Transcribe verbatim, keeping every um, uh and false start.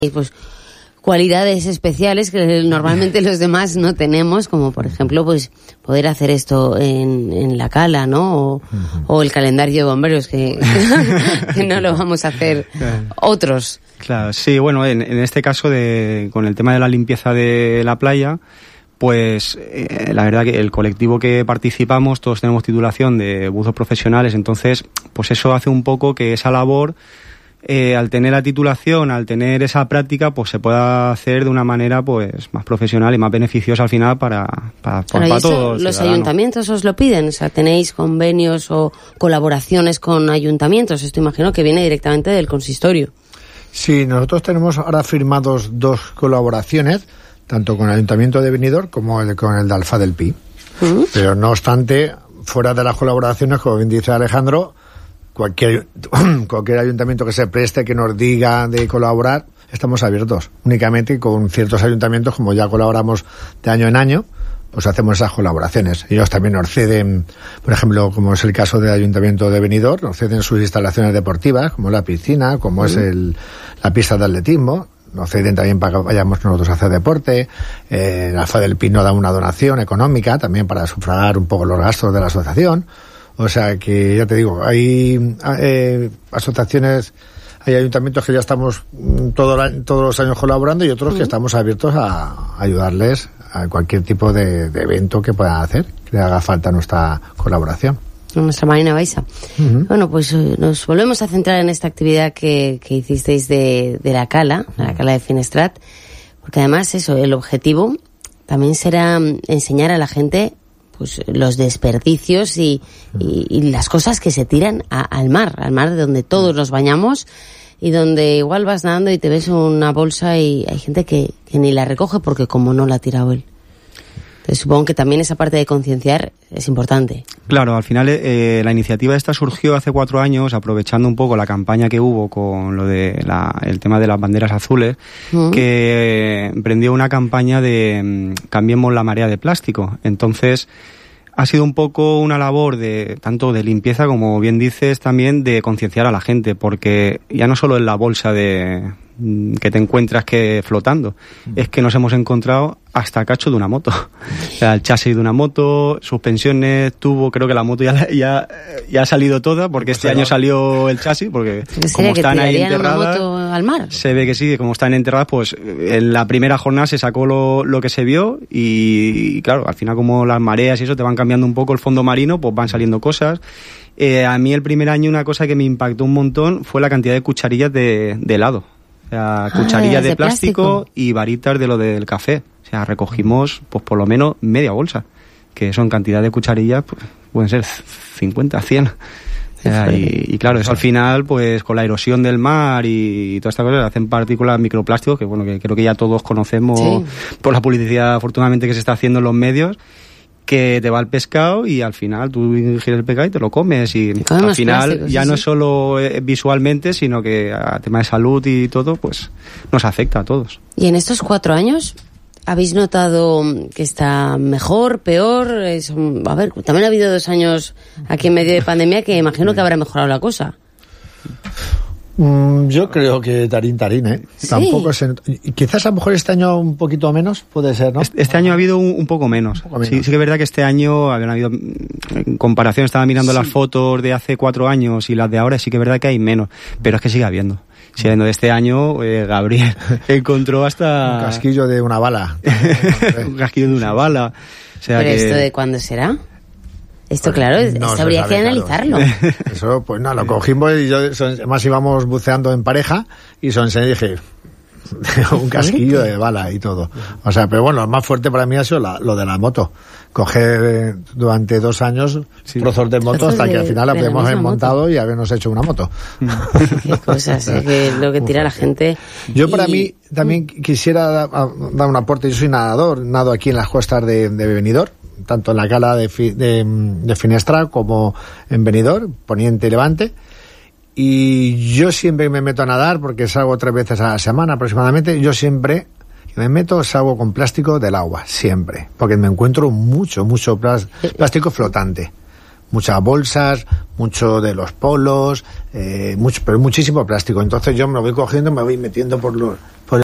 pues cualidades especiales que normalmente los demás no tenemos, como por ejemplo pues poder hacer esto en, en la cala, ¿no? O, uh-huh. o el calendario de bomberos, que, que no lo vamos a hacer otros. Claro, sí, bueno, en, en este caso de con el tema de la limpieza de la playa, pues eh, la verdad que el colectivo que participamos, todos tenemos titulación de buzos profesionales, entonces pues eso hace un poco que esa labor, Eh, al tener la titulación, al tener esa práctica, pues se pueda hacer de una manera pues más profesional y más beneficiosa al final para, para, para, para todos. ¿Los ciudadanos. Ayuntamientos os lo piden? O sea, ¿tenéis convenios o colaboraciones con ayuntamientos? Esto imagino que viene directamente del consistorio. Sí, nosotros tenemos ahora firmados dos colaboraciones, tanto con el Ayuntamiento de Benidorm como el, con el de Alfaz del Pi. ¿Mm? Pero no obstante, fuera de las colaboraciones, como bien dice Alejandro, Cualquier, cualquier ayuntamiento que se preste, que nos diga de colaborar, estamos abiertos. Únicamente con ciertos ayuntamientos, como ya colaboramos de año en año, pues hacemos esas colaboraciones. Ellos también nos ceden, por ejemplo, como es el caso del Ayuntamiento de Benidorm, nos ceden sus instalaciones deportivas, como la piscina, como mm. es el, la pista de atletismo. Nos ceden también para que vayamos nosotros a hacer deporte. Eh, el Alfaz del Pi nos da una donación económica también para sufragar un poco los gastos de la asociación. O sea que, ya te digo, hay eh, asociaciones, hay ayuntamientos que ya estamos todo, todos los años colaborando y otros uh-huh. que estamos abiertos a ayudarles a cualquier tipo de, de evento que puedan hacer, que le haga falta nuestra colaboración. Nuestra Marina Baixa. Uh-huh. Bueno, pues nos volvemos a centrar en esta actividad que, que hicisteis de, de la cala, de la cala de Finestrat, porque además eso, el objetivo también será enseñar a la gente pues los desperdicios y, y, y las cosas que se tiran a, al mar, al mar de donde todos nos bañamos y donde igual vas nadando y te ves una bolsa y hay gente que, que ni la recoge porque como no la ha tirado él. Entonces supongo que también esa parte de concienciar es importante. Claro, al final eh, la iniciativa esta surgió hace cuatro años aprovechando un poco la campaña que hubo con lo de la, el tema de las banderas azules, uh-huh. que emprendió una campaña de um, cambiemos la marea de plástico. Entonces ha sido un poco una labor de tanto de limpieza como bien dices también de concienciar a la gente, porque ya no solo es la bolsa de que te encuentras que flotando, es que nos hemos encontrado hasta cacho de una moto, o sea, el chasis de una moto, suspensiones, tubo, creo que la moto ya ya, ya ha salido toda, porque este año salió el chasis, porque como están ahí enterradas, una moto al mar. Se ve que sí, como están enterradas, pues en la primera jornada se sacó lo, lo que se vio y, y claro, al final como las mareas y eso te van cambiando un poco el fondo marino, pues van saliendo cosas. Eh, a mí el primer año una cosa que me impactó un montón fue la cantidad de cucharillas de, de helado. O sea, cucharillas ah, de, de plástico, plástico y varitas de lo del café. O sea, recogimos pues por lo menos media bolsa, que eso en cantidad de cucharillas pues, pueden ser cincuenta, cien. O sea, y, y claro, eso al final, pues con la erosión del mar y, y todas estas cosas hacen partículas microplásticos, que bueno, que creo que ya todos conocemos sí. por la publicidad afortunadamente que se está haciendo en los medios, que te va el pescado y al final tú ingieres el pescado y te lo comes y al final ya sí, no sí. es solo eh, visualmente, sino que a tema de salud y todo, pues nos afecta a todos. ¿Y en estos cuatro años habéis notado que está mejor, peor? Es, a ver, también ha habido dos años aquí en medio de pandemia que imagino que habrá mejorado la cosa. Mm, yo creo que tarín tarín, ¿eh? Sí. Tampoco se... Quizás a lo mejor este año un poquito menos, puede ser, ¿no? Este, este año ha habido un, un poco menos. Un poco menos. Sí, sí que es verdad que este año habían habido, en comparación, estaba mirando sí. las fotos de hace cuatro años y las de ahora, sí que es verdad que hay menos, pero es que sigue habiendo. Sigue habiendo. De este año, eh, Gabriel encontró hasta... Un casquillo de una bala. Un casquillo de una bala. O sea ¿Pero que... esto de cuándo será? Esto, claro, no esto habría que analizarlo. Claro. Eso, pues nada, lo cogimos y yo, además íbamos buceando en pareja y se lo enseñé y dije, un casquillo de bala y todo. O sea, pero bueno, lo más fuerte para mí ha sido la, lo de la moto. Coger durante dos años sí. trozos de moto hasta de, que al final la habíamos montado y habernos hecho una moto. Qué cosas, ¿eh? Que lo que tira la gente. Yo y... para mí también quisiera dar, dar un aporte. Yo soy nadador, nado aquí en las costas de, de Benidorm, tanto en la cala de, de, de Finestrat como en Benidorm, Poniente y Levante. Y yo siempre me meto a nadar porque salgo tres veces a la semana aproximadamente. Yo siempre me meto, salgo con plástico del agua, siempre. Porque me encuentro mucho, mucho plástico flotante. muchas bolsas, mucho de los polos, eh, mucho, pero muchísimo plástico. Entonces yo me lo voy cogiendo, me voy metiendo por los